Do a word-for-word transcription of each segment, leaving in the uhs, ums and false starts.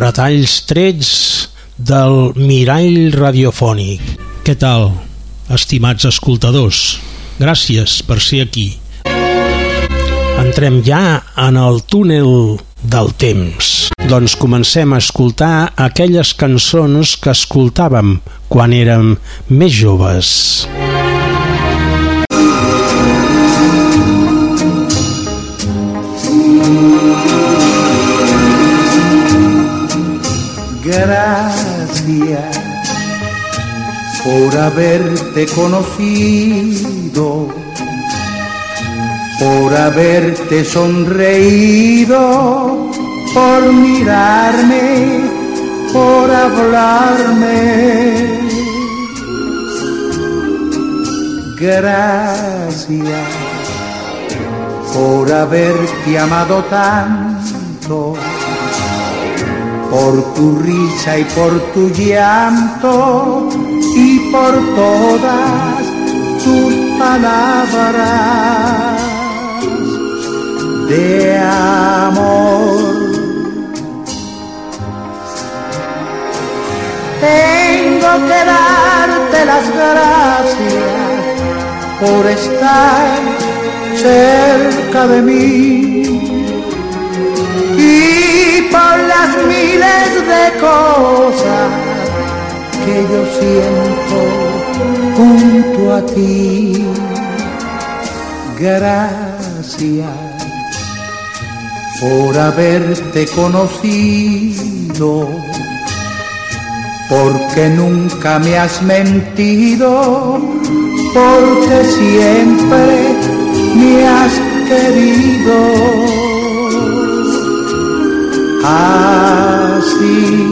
retalls trets del mirall radiofònic. Què tal, estimats escoltadors? Gràcies per ser aquí. Entrem ja en el túnel del temps. Doncs comencem a escoltar aquelles cançons que escoltàvem quan érem més joves. Gracias por haberte conocido, por haberte sonreído, por mirarme, por hablarme. Gracias por haberte amado tanto, por tu risa y por tu llanto y por todas tus palabras de amor. Tengo que darte las gracias por estar cerca de mí y por las miles de cosas que yo siento junto a ti. Gracias por haberte conocido, porque nunca me has mentido, porque siempre me has querido. Así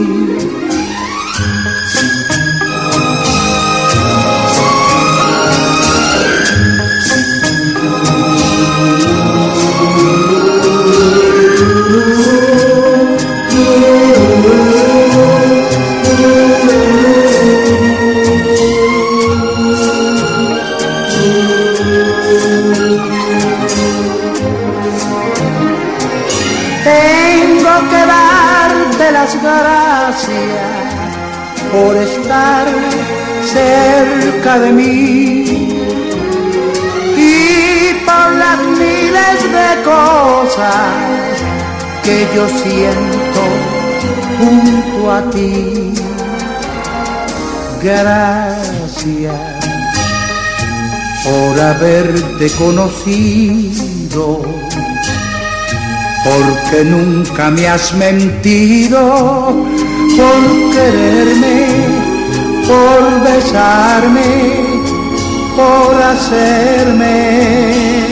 gracias por estar cerca de mí y por las miles de cosas que yo siento junto a ti. Gracias por haberte conocido, porque nunca me has mentido, por quererme, por besarme, por hacerme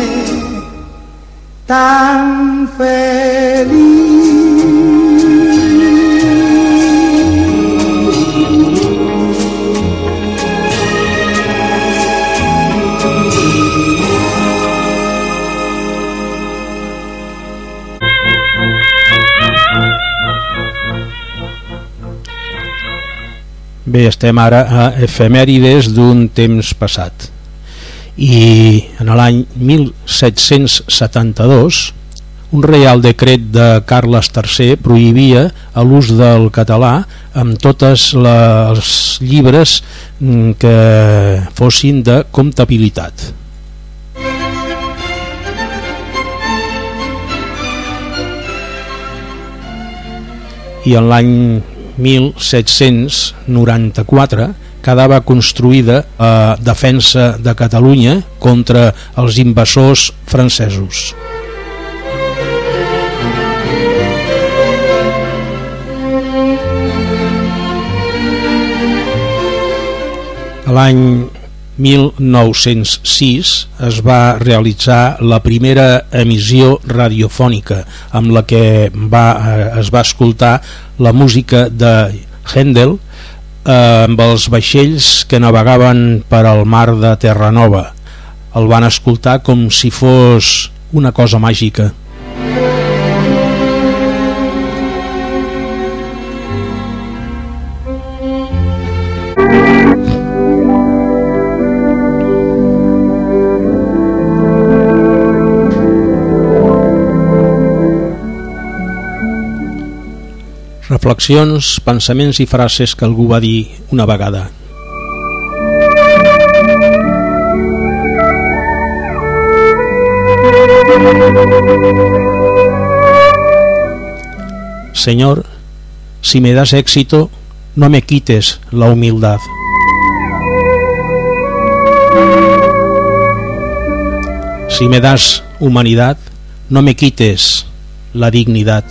tan feliz. Bé, estem ara a efemèrides d'un temps passat i en l'any mil set-cents setanta-dos un reial decret de Carles tercer prohibia l'ús del català amb tots els llibres que fossin de comptabilitat. I en l'any mil set-cents noranta-quatre quedava construïda la defensa de Catalunya contra els invasors francesos. L'any mil nou-cents sis es va realitzar la primera emissió radiofònica amb la que va, es va escoltar la música de Händel eh, amb els vaixells que navegaven per al mar de Terranova. El van escoltar com si fos una cosa màgica. Reflexions, pensaments i frases que algú va dir una vegada. Señor, si me das éxito, no me quites la humildad. Si me das humanidad, no me quites la dignidad.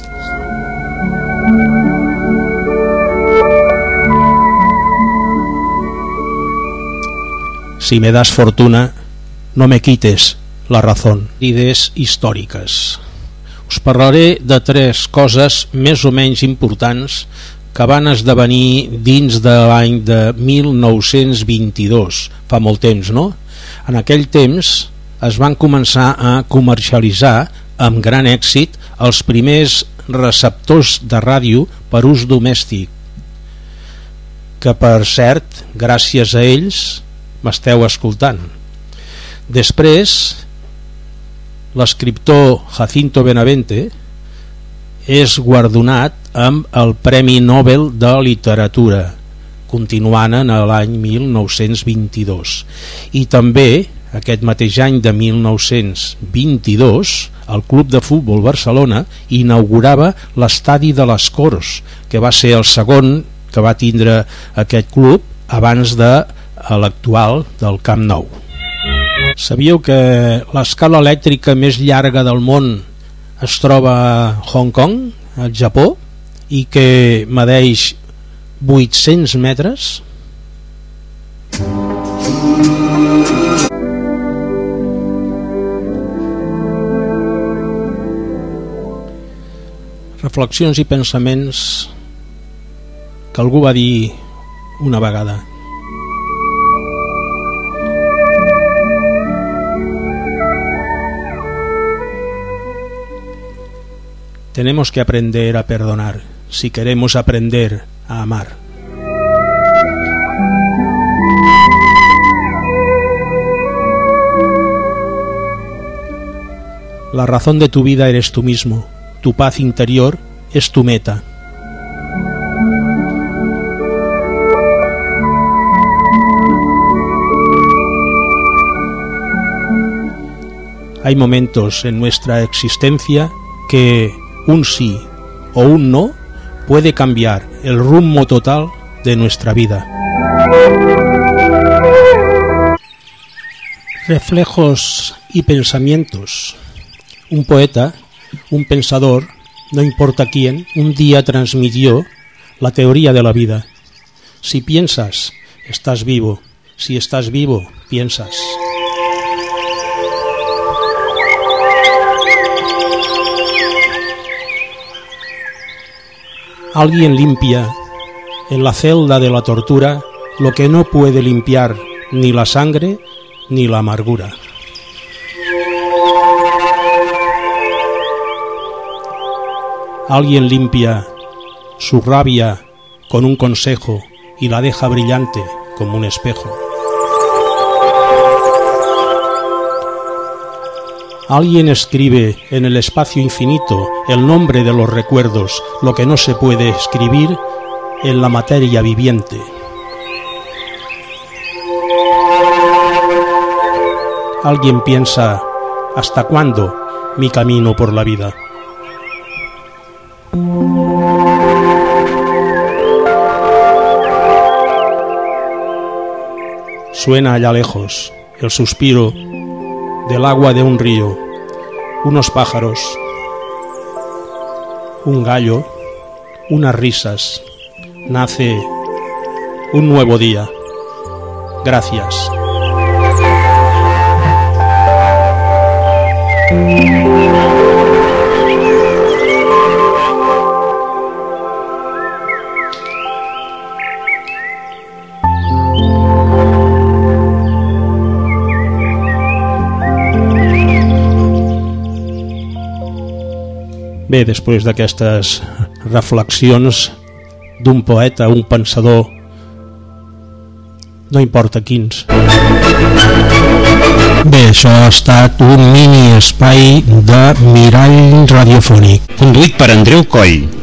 Si me das fortuna, no me quites la razón. Idees històriques. Us parlaré de tres coses més o menys importants que van esdevenir dins de l'any de mil nou-cents vint-i-dos, fa molt temps, no? En aquell temps es van començar a comercialitzar amb gran èxit els primers receptors de ràdio per ús domèstic, que per cert, gràcies a ells m'esteu escoltant. Després, l'escriptor Jacinto Benavente és guardonat amb el Premi Nobel de Literatura, continuant en l'any mil nou-cents vint-i-dos. I també, aquest mateix any de mil nou-cents vint-i-dos, el Club de Futbol Barcelona inaugurava l'estadi de les Corts, que va ser el segon que va tindre aquest club abans de l'actual del Camp Nou. Sabíeu que l'escala elèctrica més llarga del món es troba a Hong Kong, al Japó, i que medeix vuit-cents metres? Reflexions i pensaments que algú va dir una vegada. Tenemos que aprender a perdonar si queremos aprender a amar. La razón de tu vida eres tú mismo. Tu paz interior es tu meta. Hay momentos en nuestra existencia que un sí o un no puede cambiar el rumbo total de nuestra vida. Reflejos y pensamientos. Un poeta, un pensador, no importa quién, un día transmitió la teoría de la vida. Si piensas, estás vivo. Si estás vivo, piensas. Alguien limpia en la celda de la tortura lo que no puede limpiar ni la sangre ni la amargura. Alguien limpia su rabia con un consejo y la deja brillante como un espejo. Alguien escribe en el espacio infinito el nombre de los recuerdos, lo que no se puede escribir en la materia viviente. Alguien piensa, ¿hasta cuándo mi camino por la vida? Suena allá lejos el suspiro del agua de un río, unos pájaros, un gallo, unas risas. Nace un nuevo día. Gracias. Bé, després d'aquestes reflexions d'un poeta, un pensador, no importa quins. Bé, això ha estat un mini espai de Mirall Radiofònic. Conduït per Andreu Coll.